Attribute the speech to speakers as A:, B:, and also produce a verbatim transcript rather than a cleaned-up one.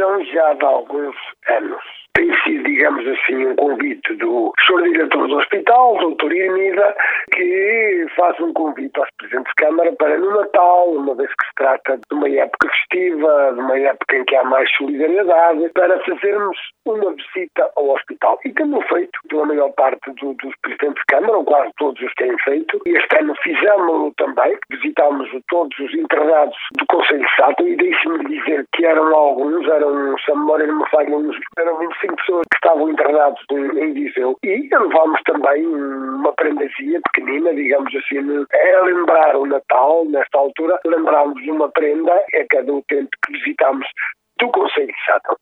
A: tradição já de alguns anos. Tem sido, digamos assim, um convite do senhor Diretor do Hospital, doutor Irmida, que faz um convite aos Presidentes de Câmara para no Natal, uma vez que se trata de uma época festiva, de uma época em que há mais solidariedade, para fazermos uma visita ao hospital. E temos feito, pela maior parte do, dos Presidentes de Câmara, ou quase todos os têm feito, e este ano fizemos-lo também, visitámos todos os internados do Conselho de Sátão, e deixe-me dizer que eram alguns, eram, se a memória não me falha, eram vinte e cinco pessoas que estavam internados em, em Viseu, e levámos também uma prendazinha pequenina, digamos assim, é lembrar o Natal, nesta altura, lembramos uma prenda a cada utente que visitámos do Conselho de Sátão.